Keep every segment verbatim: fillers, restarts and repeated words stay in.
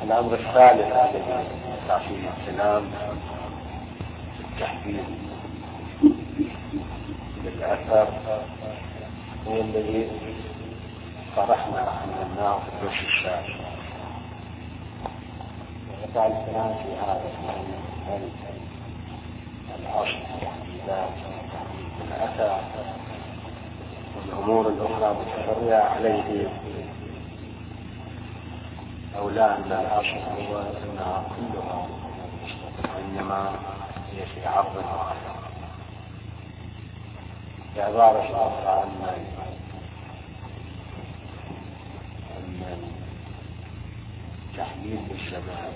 الأمر الثالث الذي يقع فيه الكلام التحديد بالأثر هو الذي طرحنا عملناه في الدرس الشاشة، وقع الكلام في هذا هل الأصل التحديدات والتحديد بالأثر والأمور الأخرى متفرعة عليه، أو لا أن الأصل هو أنها كلها إنما هي في عرض وعرض بعبارة أخرى أن التحديد بالشمال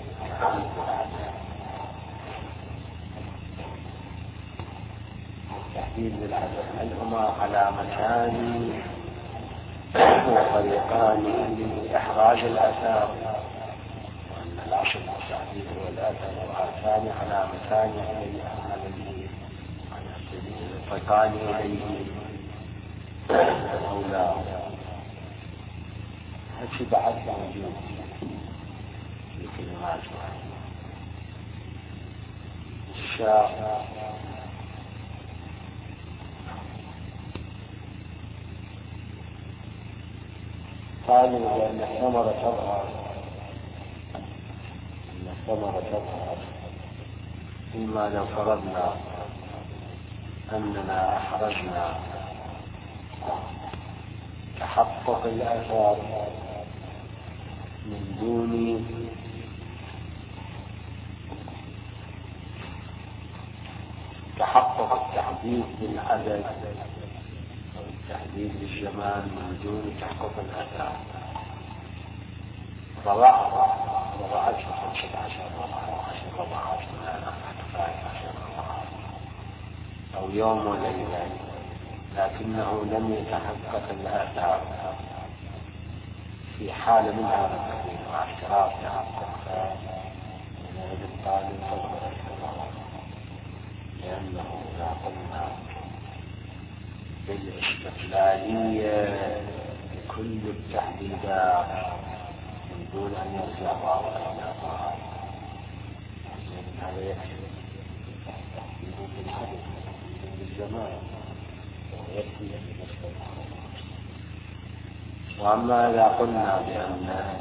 التحديد بالعدد هل هما علامتان وطريقان لإحراج الآثار، وأن الأصل التحديد هو الآثار وآثان علامتان عليه على سبيل الطريقان إليه أو لا؟ هذا بعد موجود في كلمات الشاء قالوا بأن الثمرة تظهر أن الثمرة تظهر فيما لو فرضنا أننا أحرجنا تحقق الآثار من دون تحقق التحديد بالعدد أو التحديد بالزمان من دون تحقق الآثار، رضاعة رضاعة خمسة عشر رضاعة عشر رضاعات من أربعة عشر رضاعة أو يوم وليلة، لكنه لم يتحقق الآثار في حال من هذا التحديد مع اشتراط تحقق من الطالب تظهر الثمرة، لأنه إذا قلنا بالاستقلالية لكل التحديدات من دون أن يرجع بعضها إلى بعض هذا يكفي يكون بالحدث بالزمان ويكفي بنفس. وأما إذا قلنا بأن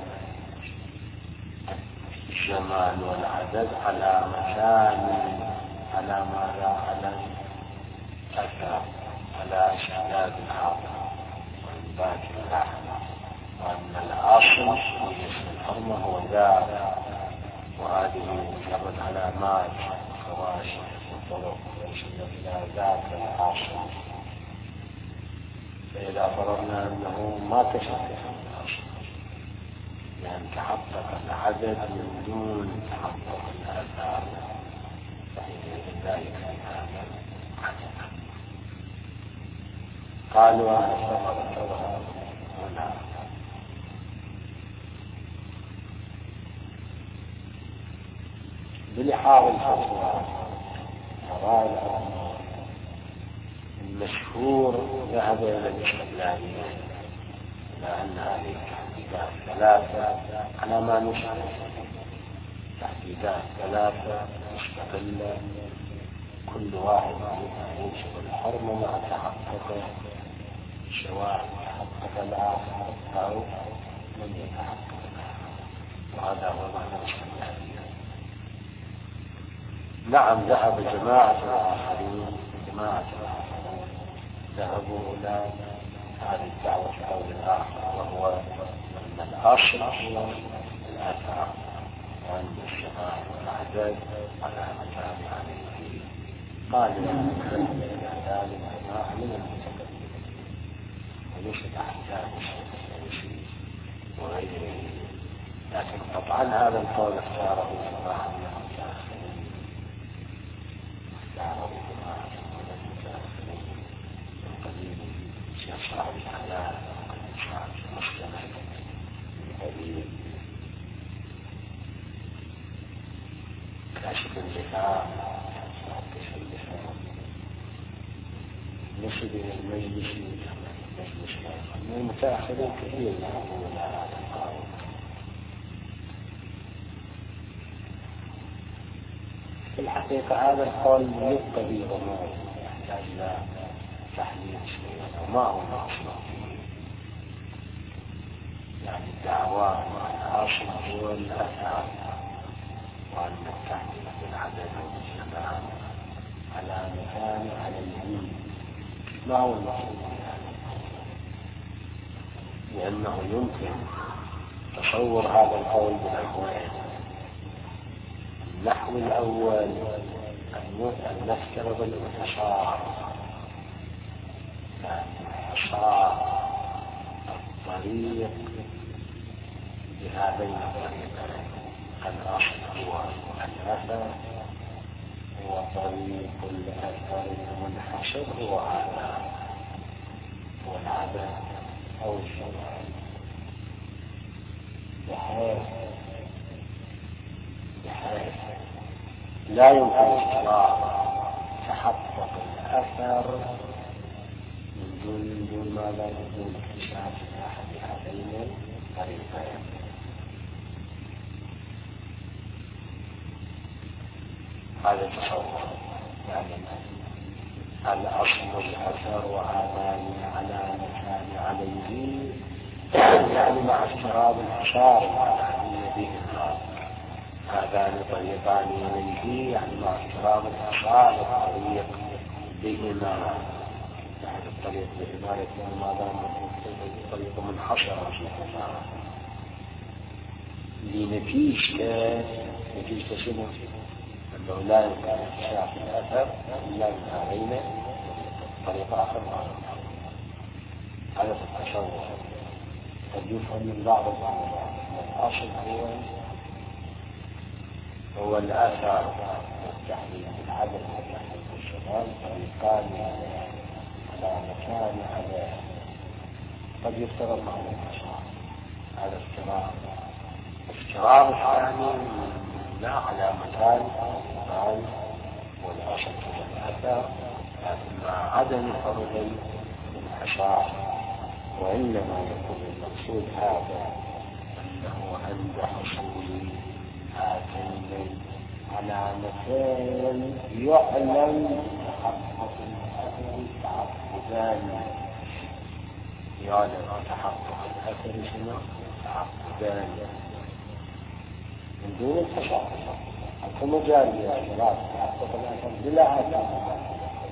الزمان والعدد علامتان على ماذا؟ على الأثر، على اشتداد العرض وإنبات اللحم، وأن الأصل في اسم الحرمة هو ذات، وهذه مجرد علامات وخواشم وطرق وشيء إلى ذات الأصل. فإذا فرضنا أنه ما تشكل الأصل لأن تحقق العدد من دون تحقق الآثار فحينئذ لا يكفي هذا عددا. قالوا أن الثمرة تظهر هنا بلحاظ الفتوى نرى المشهور ذهب إلى الاستقلالية، لأن هذه التحديدات ثلاثة على ما نشعر تحديدات ثلاثة مستقلة كل واحد ينشئ الحرمة مع تحقق سواء تحقق الآخر أو لم يتحقق الآخر، وهذا هو معنى الاستقلالية. نعم ذهب جماعة الآخرين جماعة الآخرين ذهبوا إلى هذه الدعوة القول الآخر، وهو أن الأصل هو الآثار وأن الشمال والعدد على مكان عليه. قال لنا ذهب إلى ذلك جماعة من المتكلمين وليس تحتاج شيء وغيره، لكن طبعا هذا القول اختاره جماعة من المتأخرين اختاره جماعة من المتأخرين من قبيل شيخ صاحب الحلال وقبيل صاحب المسلمين من قبيل كاشف اللسان كاشف اللسان نسب إلى المجلس مجلس من المتأخرين كثير يقولون هذا القول، في الحقيقة هذا القول يبقى به غموض يحتاج إلى تحليل شيء وما هو المقصود يعني الدعوة الأصل هو الأثر وأن التحليل بالعدد والجماعة على مكان على اليمين ما هو المقصود يعني لأنه يمكن تصور هذا القول بالأقوال. النحو الأول أن نفترض الانتشار يعني انتشار الطريق بهذين الطريقين الأصل هو الأثر وطريق الأثر المنحشر هو هذا هو العدد أو الشرع بحيث بحيث لا يمكن اشتراط تحقق الأثر من دون من دون ما لا يكون اكتشاف أحد هذين الطريقين. هذا تصور يعني الأصل الأثر وهذان على مكان عليه يعني مع افتراض الحشار على بهما هذان طريقان إليه يعني مع افتراض الحشار الطريق بهما يعني الطريق بهما يكون ما دام طريق منحشرة في الحشار لنتيجة نتيجة شنو؟ أنه لا يمكن اكتشاف الأثر إلا من هذين طريقة آخر هذا التصور قد يفهم من بعض الأمور. الأصل هو هو الأثر والتحليل العدد والتحليل والشمال طريقان على مكان على قد يفترض مع الانتشار هذا افتراض. افتراض الثاني لا على مكان مكان والأصل هو الأثر لكن مع عدم فرض الانتشار وإنما يكون المقصود هذا أنه عند حصول هاتين علامتين يعلم تحقق الأثر تعقدان يعلم تحقق الأثر شنو؟ تعقدان من دون التشخص حتى مجال الاعتراف تحقق الأثر بلا هاتين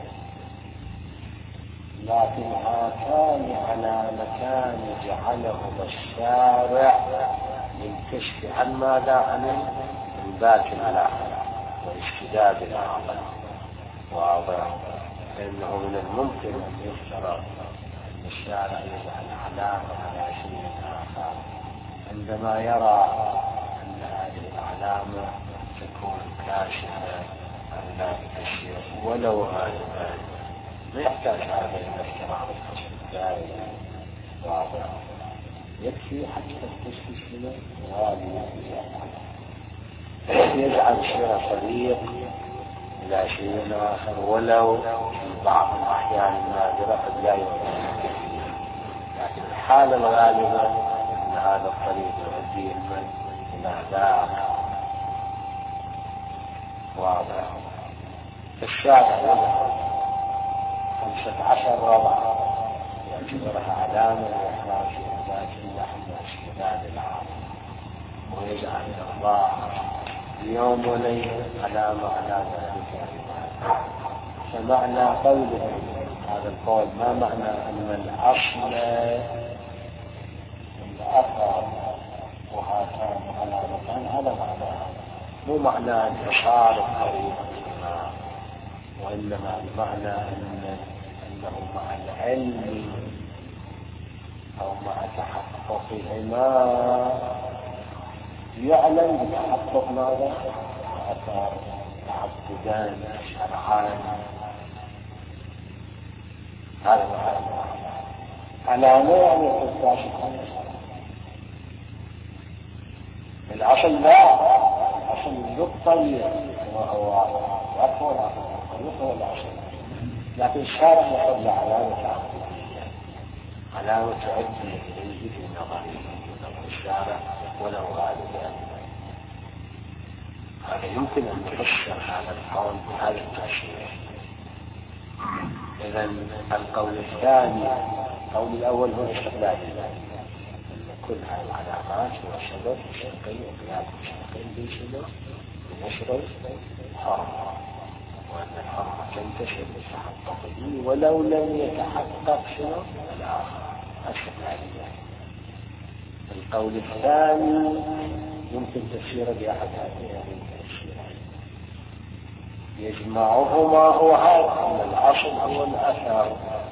لكن هاتان على مكان جعلهما الشارع للكشف عن ماذا عن الباطن على واستداد العقل واضح. فإنه من الممكن أن يفترض أن الشارع يجعل علامة على شيء آخر عندما يرى أن هذه العلامة تكون كاشفة عن ذلك الشيء ولو غالبا ما يحتاج هذا إلى افتراض الدائرة واضح. يكفي حتى التشخيص منه غالبا يجعل شيء طريق إلى شيء آخر ولو في بعض الأحيان النادرة قد لا يمكن كثير لكن الحالة الغالبة أن هذا الطريق يؤدي المن إلى ذاك واضح. الشارع خمسة عشر ربع يعتبرها علامة لإخراج ذات اللحم واستداد العالم ويجعل الله يوم وليلة علامة على ذلك. فمعنى قوله هذا القول ما معنى أن الأصل الأثر وهاتان علامتان هذا معنى مو معنى انتشار الطريق وإنما المعنى أن أنه مع العلم أو مع تحققهما يعلم بتحقق ماذا؟ أثار تعبدان شرعان هذا معنى علامة يعني تستعشق الأصل لا الأصل يقطير وهو أكبر هو الأصل لكن الشارع يقول علامة تعبدية علامة تؤدي إليه في نظره في نظر الشارع ولو غالبا هذا يمكن أن يفسر هذا القول بهذا التفسير. إذا القول الثاني، القول الأول هو استقلال كل هذه العلامات هو سبب شرقي وقياس شرقي بشنو؟ بنشر الحرمة، وأن الحرمة تنتشر بالتحقق به ولو لم يتحقق شنو؟ الآخر الشرعية. القول الثاني يمكن تفسيره بأحد هذين التفسيرين، يجمعهما هو هذا أن الأصل هو الأثر،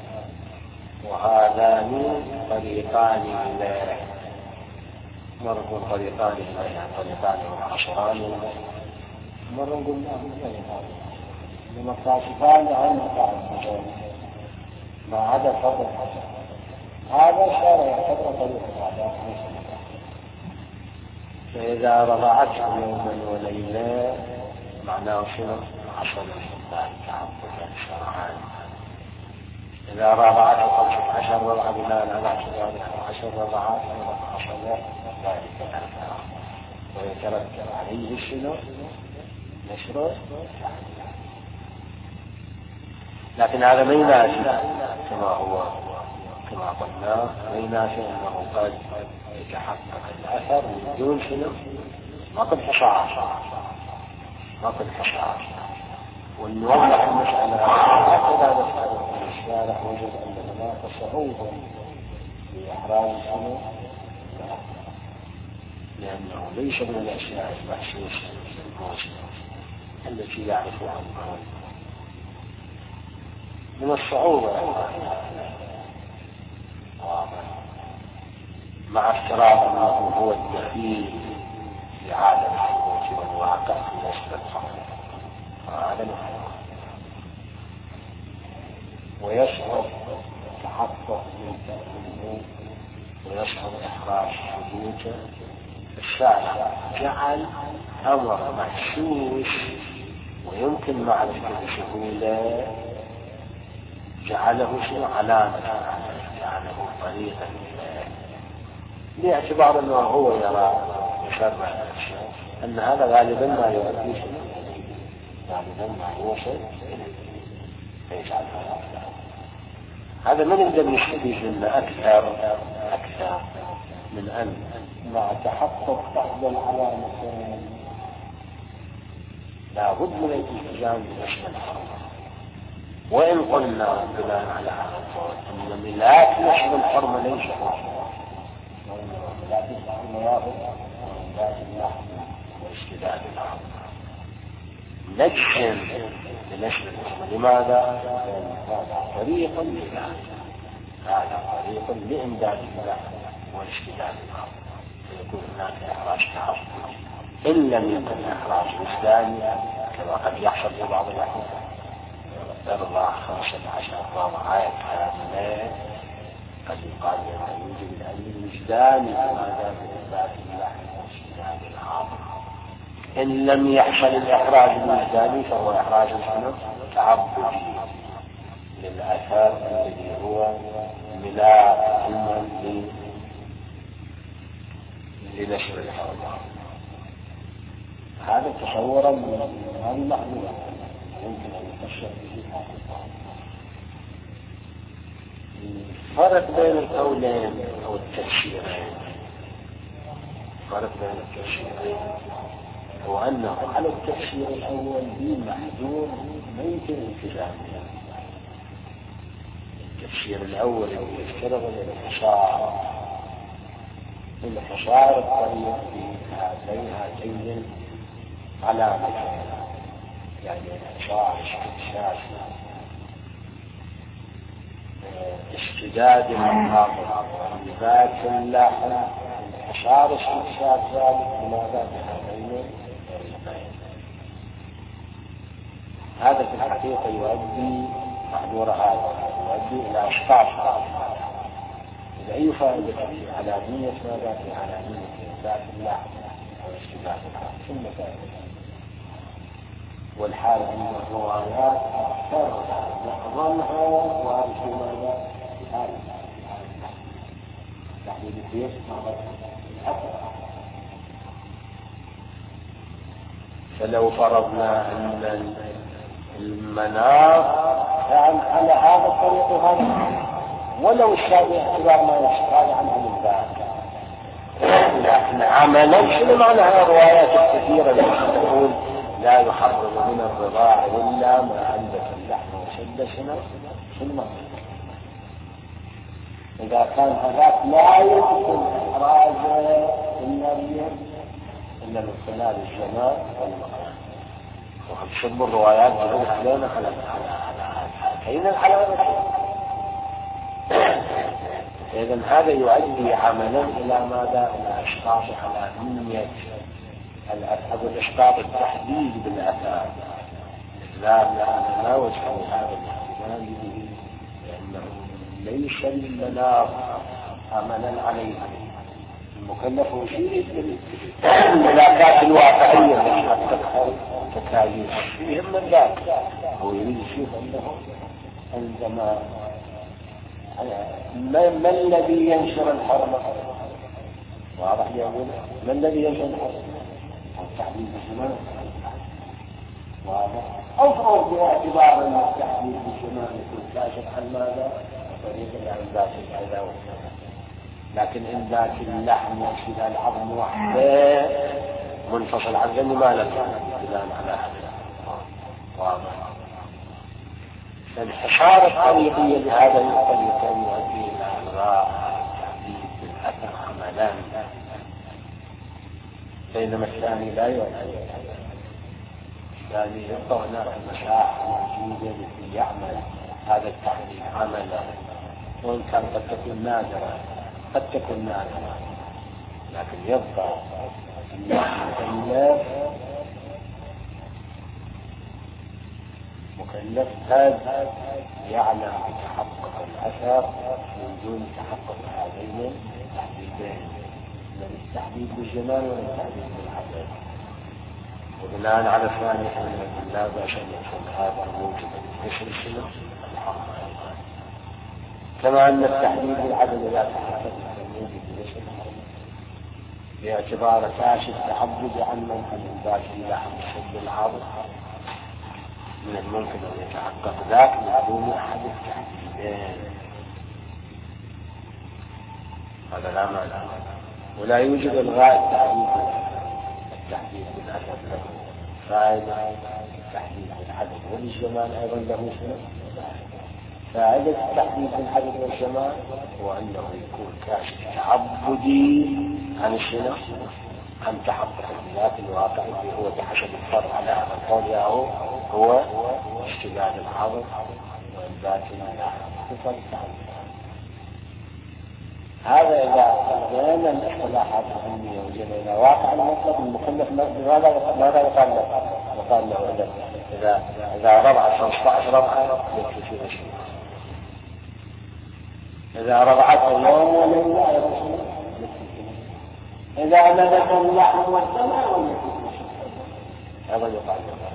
وهذان طريقان له، مرة طريقان له طريقان منحصران، مرة قلنا لما كاشفان عن مقاعد ما عدا فضل هذا صار يعتبر طريقة هذا. فإذا رضعته يوما وليلة معناه شنو؟ حصل الحبان تعبدا شرعان. إذا رضعته خمسة عشر رضعة بناء على عشر رضعات حصل ذلك الأثر، ويترتب عليه شنو؟ نشره. لكن هذا ما ينافي كما هو كما قلنا، ما ينافي أنه قد يتحقق الأثر بدون شنو؟ ما قد حصار ما قد حصار. ونوضح المسألة هكذا نسأل الشارع وجد أن هناك صعوبة في إحراز شنو؟ لأنه ليس من الأشياء المحسوسة الموجودة التي يعرفها الناس من الصعوبة مع افتراض أنه هو الدخيل في عالم الحقوق والواقع في نسبة الحقوق عالم الحقوق، ويشعر تحقق من تأمينه ويشعر إحراج حدوثه. الشارع جعل أمر محسوس ويمكن معرفة بسهولة، جعله شيء علامة، جعله طريقا باعتبار أنه هو يرى يشرع الأشياء أن هذا غالبا ما يؤدي غالبا ما يوصل فيجعل هذا. هذا من نقدر نستفيد منه أكثر أكثر من أن مع تحقق بعض العلامتين لا بد من الالتزام بنشر الحرمة. وإن قلنا بناء على هذا القول أن ملاك نشر الحرمة ليس حرمة، ملاك الحرمة ياخذ ملاك اللحم واستداد الحرمة، نجزم بنشر الحرمة. لماذا؟ لأن هذا طريق لله، هذا طريق لإمداد اللحم واستداد الحرمة، فيكون هناك إحراج تحصل إن لم يكن إحراج وجداني كما قد يحصل في بعض الأحيان. ترضع خمسة عشر رضعات كاملة قد يقال أنه يوجد الأمر الوجداني ماذا بإثبات اللحم واستداد الحرمة. إن لم يحصل الإحراج الوجداني فهو إحراج تعبدي للأثر الذي هو ملاك علما لنشر الحرمة. هذا تصورا من هذه المحظورة يمكن أن يفسر به هذا. الفرق بين القولين أو التفسيرين، الفرق بين التفسيرين هو أنه على التفسير الأول بمحظور ما يمكن الالتزام به. التفسير الأول يفترض الانحصار انحصار الطريق في هاتين هاتين علامتين، يعني انحصار استكشاف استجاد المناطق ذات اللحم، انحصار استكشاف ذلك بماذا بهاتين الطريقين. هذا في الحقيقة يؤدي محظور هذا يؤدي إلى إسقاط إلى أي فائدة في علانية ماذا في علانية ذات اللحم واستجاد اللحم ثم فائدة. والحال أن الروايات ظنها وارثوا ماذا في هذا تحديد البيت فلو فرضنا أن المناط كان على هذا الطريق وهذا، ولو الشافعي اعتبار ما يشتغل عنه من ذلك، لكن عملا شنو معنى الروايات الكثيرة التي تقول لا يحرم من الرضاع إلا ما أنبت اللحم وشد شنو شنو معنى؟ إذا كان هذاك لا يمكن إخراجه إلا إلا من خلال الجمال والمقام، وقد شب الروايات تقول علينا على هاتين الحالتين. إذن هذا يؤدي عملا إلى ماذا؟ إلى إسقاط على نية الأثر، الإسقاط التحديد بالأثار. لا لا لا وجه هذا الاحتمال به، لأنه ليس المناط عملا عليه. المكلف يشير للملاكات الواقعية التي تدخل تكاليف فيهم من ذلك، هو يريد يشوف أنه عندما ما الذي ينشر الحرمة؟ واضح يقول ما الذي ينشر الحرمة؟ التحديد بالزمان. واضح أفرض باعتبار أن التحديد بالزمان يكون كاشف عن ماذا؟ طريقة عن ذات العداوة، لكن إن ذات اللحم يشيل العظم وحده منفصل عن ذنب ما لك بناء على هذا. واضح. فالحشارة الطريقية لهذا الطريق يؤدي إلى إلغاء التحديد بالأثر عملا، بينما الثاني لا يؤدي. الثاني يبقى هناك المشاعر موجودة التي يعمل هذا التحديد عملا، وإن كان قد تكون نادرة قد تكون نادرة، لكن يبقى المكلف مكلف هذا يعلم بتحقق الأثر من دون تحقق هذين التحديدين، من التحديد بالجمال والتحديد بالعدد. وبناء على ثاني أن لا بأس أن يكون هذا موجبا لنشر السنة الحرمة، كما أن التحديد بالعدد لا تحقق موجب لنشر الحرمة باعتبار كاشف التعبد عن من ذات اللحم شد العرض، من الممكن أن يتحقق ذاك بدون أحد التحديدين. هذا لا معنى، ولا يوجد إلغاء التحديد التحديد بالأثر له فائدة، التحديد بالعدد والجمال أيضا له فائدة. التحديد بالعدد والجمال هو أنه يكون كاشف تعبدي عن الشنو عن تحقق الذات الواقع اللي هو بحسب الفرع على هذا القول ياهو هو اشتغال العرض والذات الواقع. هذا إذا بين الاصطلاحات العلمية وجدنا واقع المطلق المكلف ماذا ماذا يقال له؟ يقال له إذا إذا ربع خمسة عشر ربعة يكفي في شيء، إذا ربعت يوم وليلة إذا نبت اللحم والسماء والنفس هذا يقال له.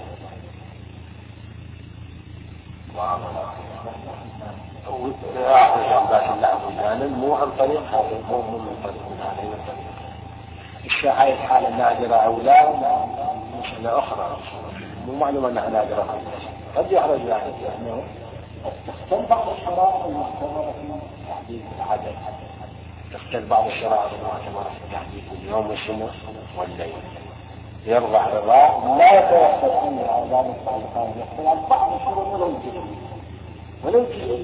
وأخذ عباس اللحم والجانب مو عن طريق هذا، مو من طريق من هذين الطريق. الشاعر حالة نادرة أو لا مسألة أخرى، مو معلومة أنها نادرة، قد يحرج ذلك لأنه تختل بعض الشرائط المعتبرة في تحديد العدد، تختل بعض الشرائط المعتبرة في تحديد اليوم والسنة والليل. يرضع رضاع لا يتوقف عن العذاب الصالحان، يختل عن بعض الشرائط ولو جديد ولو جديد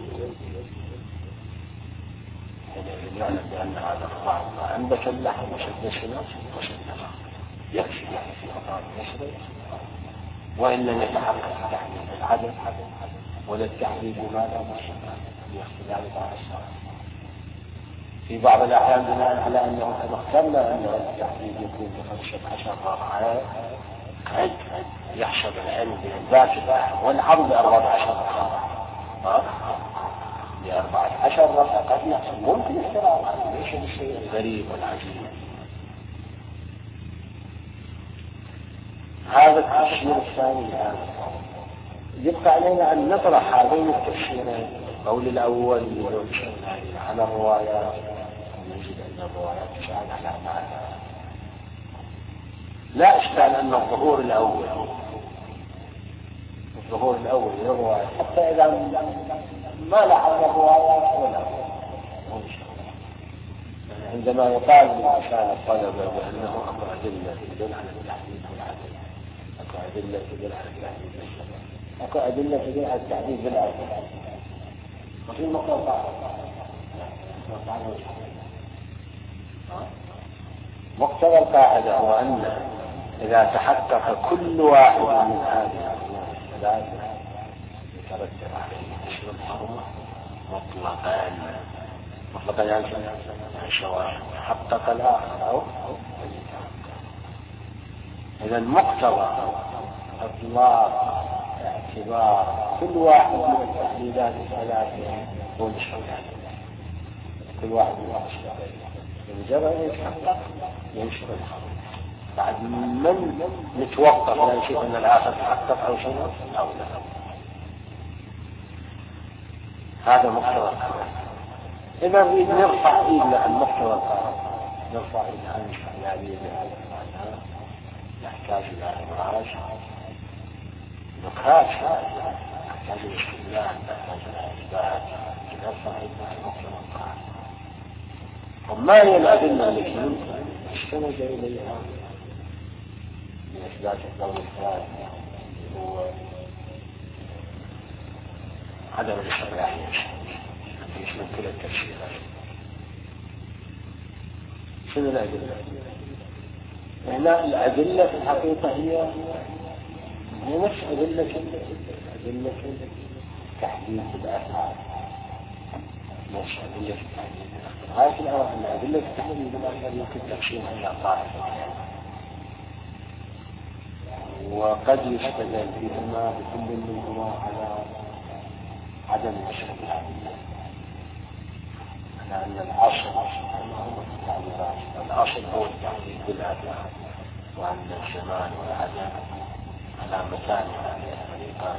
يعلم بأن هذا الرضاع أنبت اللحم وشد السنة وشد النار يكفي يعني في أطار المصري، وإن لم يتحقق تحديد العدد ولا التحديد بماذا مصري باختلاف بعض الشرائط. في بعض الأحيان بناء على أنه قد اخترنا أن التحديد يكون بخمسة عشر ربعة قد يحصل العلم بالذات والعرض أربعة عشر ربعة بأربعة عشر ربعة قد يحصل ممكن اختراع، ليس بالشيء الغريب والعجيب. هذا التفسير الثاني الآن يبقى علينا أن نطرح هذين التفسيرين. القول الأول يقول على الروايات، نجد أن الروايات تشاهد على معنى، لا إشكال أن الظهور الأول الظهور الأول يروى حتى إذا ما لاحظ الروايات ولا عندما يقال للإنسان الطلبة بأنه أمر أدلة تدل على التحديد والعدل، أكو أدلة تدل على التحديد بالشرع، أكو أدلة تدل على التحديد بالعدل، وفي مقطع مقتضى القاعدة هو أن إذا تحقق كل واحد من هذه الثلاثة يترتب عليه نشر الحرمة مطلقا مطلقا يعني شواهد حقق الآخر أو إذا مقتضى إطلاق اعتبار كل واحد من التحديدات الثلاثة هو نشر الحرمة، كل واحد من التحديدات بمجرد يتحقق ينشر الحرمة. بعد من نتوقف لا نشوف أن الآخر تحقق أو شيء أو لا. هذا مقتضى القرار. إذا نريد نرفع إيدنا عن مقتضى القرار، نرفع إيدنا عن الشعيالية بهذا المعنى، نحتاج إلى إبراج نقاش، نحتاج إلى استدلال، نحتاج إلى إثبات، نرفع إيدنا عن مقتضى القرار. وما هي الأدلة التي استند إليها من إثبات القول الثاني هو عدم الإصلاحية يشمل كل التفسيرات. شنو الأدلة؟ هنا الأدلة في الحقيقة هي هي نفس أدلة أدلة تحديد الأفعال، نفس أدلة تحديد الأفعال. غاية الأمر أن أدلة تحديد الأفعال يمكن تقسيمها إلى طائفة، وقد يستدل فيهما بكل منهما على عدم الشرع، على أن الأصل الأصل هو التحديد بالأفعال، وأن الزمان والعدم على مكان الطريقان.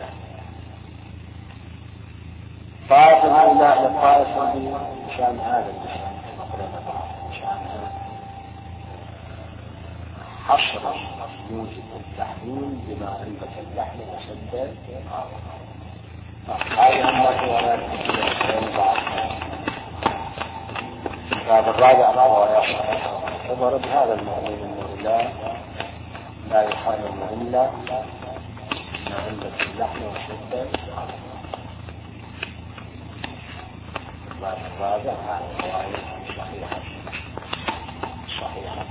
طائفة إلى الطائفة بشأن هذا المشان مشان حصر يوجب التحريم بما أنبت اللحم وسد هذه أمته ولا هذا الرابع فهو يعتبر بهذا المعنى أنه لا لا يحرم إلا ما أنبت اللحم وسد. الرابع هذا الرواية صحيحة صحيحة.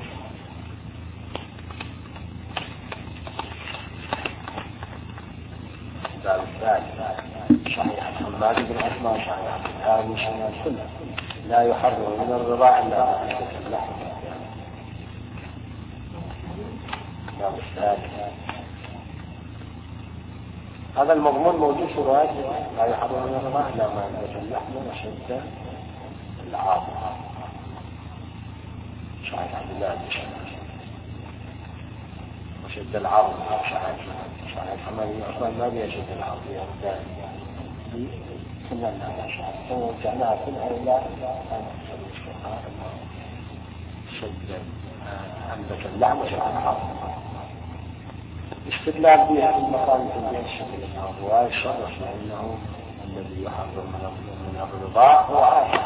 الباب الثالث صحيح حماد بن عثمان صحيح هذه شمال كلها لا يحرم من الرضاع إلا ما أنبت اللحم. الباب الثالث هذا المضمون موجود في رواية لا يحرم من الرضاع إلا ما أنبت اللحم وشد العاطفة صحيح عبد الله بن شمال وشد العرض صحيح صحيح حماد بن عثمان ما بيشد العرض يردان كنا لنا شهر ورجعناها كلها إلى شد أنبت اللحم وشد العرض استدلال بها في المقام في الشكل الرواية الشرف لأنه الذي يحرم من الرضاع هو عاقل،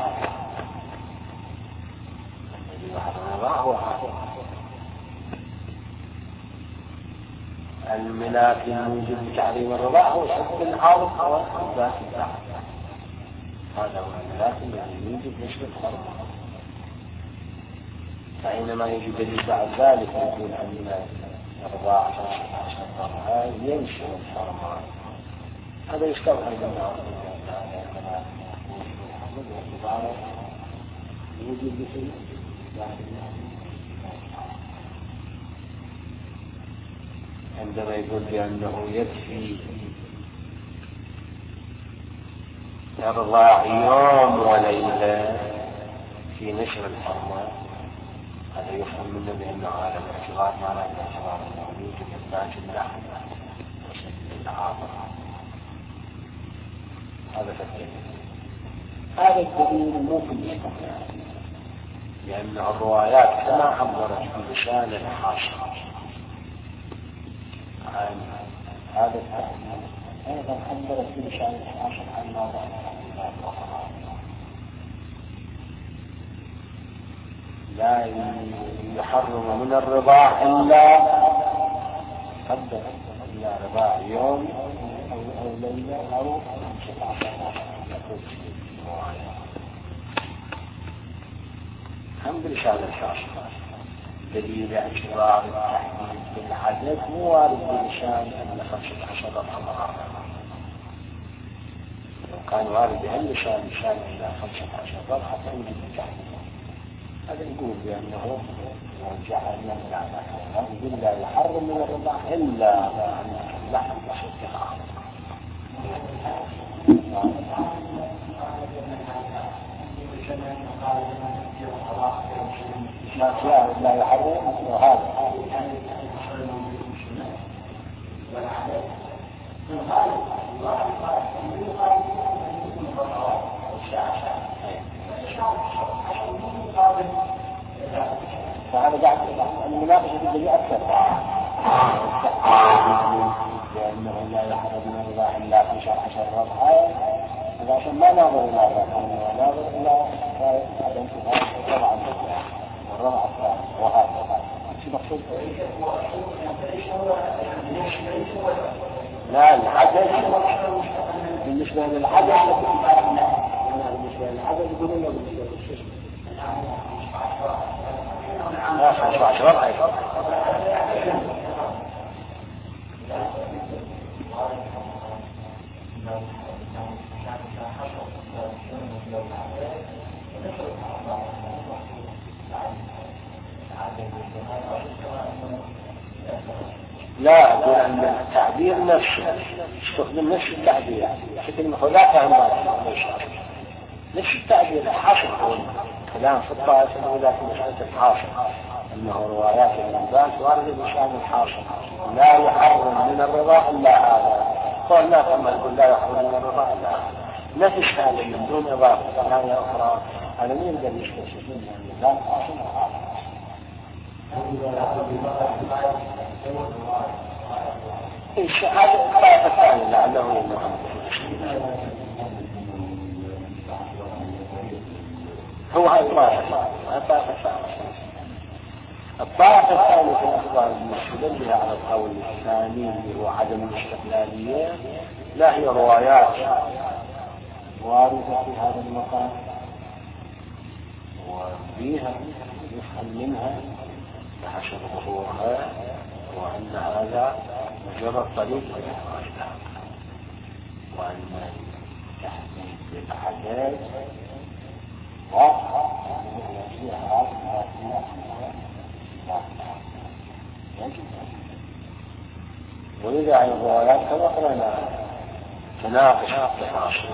الذي يحرم من الرضاع هو عاقل. الملاك الموجب لتحريم الرضاع هو شد العرض وإثبات اللحم، هذا هو الملاك الذي يوجب نشر الحرمة. فإنما يجب دليل بعد ذلك يقول أن الرضاع شرطها ينشر الحرمة، هذا يستوحى منه يوجد بشيء عندما يقول بأنه يكفي الرضاع يوم وليلة في نشر الحرمة، هذا يفهم منه بأنه على الاعتبار ما لا الاعتبار أنه يوجد إثبات اللحم وشد العاطفة. هذا تدليل، هذا الدليل مو في الاستقرار، لأن الروايات كما عبرت بلسان الحاشا عن هذا التحديد أيضا عبرت بلسان الحاشا عن ما لا يحرم من الرضاع إلا قدر إلا رضاع يوم أو ليلة أو هم بلسان الحاشا دليل اعتبار التحديد بالعدد مو وارد بلسان أن خمسة عشر رقم. لو كان وارد بهاللسان لسان إلى خمسة عشر رقم حتى يوجد التحديد. هذا نقول بأنه جعلنا العمل نقول لا يحرم من الرضاع إلا أن لحم بصدقها. لا يحرم وهذا فهذا بعد المناقشة في الجميع أكثر لأنه لا يحرم من الرضاع إلا في شرع شر رضعه هذا عشان ما ناظر إلى هذا ناظر إلى عدم الرضع والرضع وهذا شو مقصود؟ لا العدد بالنسبة للعدد بالنسبة للعدد يقولون له بالنسبة للشيء لا خمسة عشر ربع لا أقول أن التعبير نفسه استخدم نفس التعبير لكن المخولات عن نفس التعبير الحاصل كلام في الطائفة الأولى في مسألة الحاصل أنه روايات الأنباء واردة بشأن الحاصل لا يحرم من الرضا إلا هذا قال لا كما يقول لا يحرم من الرضا إلا هذا نفس هذا من دون إضافة ثانية أخرى هذا مين يقدر يستفيد منه النظام حاصل وحاصل إيش هذا الطائفة الثانية لعله يمكن هو هاي الطائفة الطائفة الثانية الطائفة الثانية في الأخبار المستدلة على القول الثاني هو عدم الاستقلالية لا هي روايات واردة في هذا المقام وفيها يفهم منها بحسب ظهورها وأن هذا مجرد طريق للإخراج وأن التحديد بالعدد واضحة فيها ولذا عن الروايات كما قلنا تناقش التفاصيل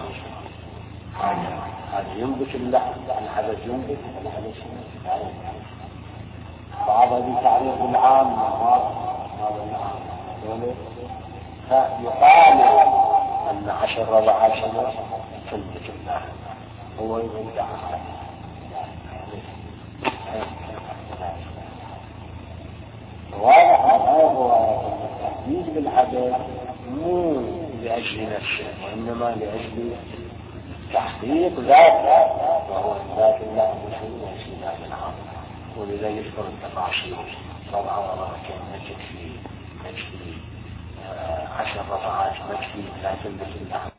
هذا ينبت اللحم الحدث ينبت الحدث ينبت بعضها بتعريف العام فيقال أن عشر ربع سنة تنبت اللحم هو ينبت عنها واضح هذا هو التحديد بالعدد مو لأجل نفسه وإنما لأجل تحقيق ذاته وهو ذات الله بشيء وسيلة العام ولذا يذكر التفاصيل طبعا ولكن نجد في نجد عشر رفعات نجد لا تلبس اللحم